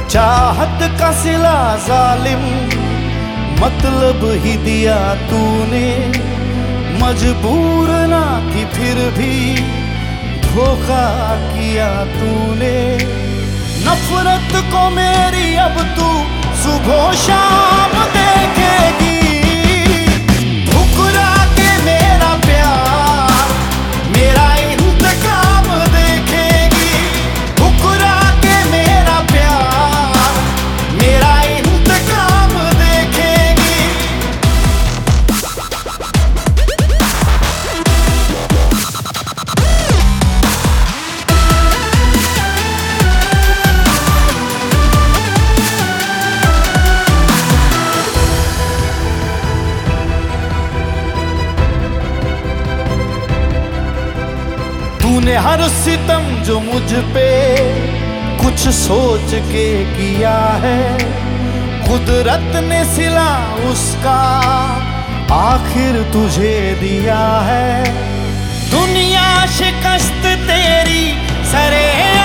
चाहत का सिला जालिम मतलब ही दिया तूने, मजबूर ना थी फिर भी धोखा किया तूने। नफरत को मेरी अब तू सुबह शाम देखेगी, ठुकरा के मेरा प्यार मेरा इंतकाम देखेगी, ठुकरा के मेरा प्यार मेरा इंतकाम देखेगी। तूने हर सितम जो मुझ पे कुछ सोच के किया है, कुदरत ने सिला उसका आखिर तुझे दिया है। दुनिया शिकस्त तेरी सरे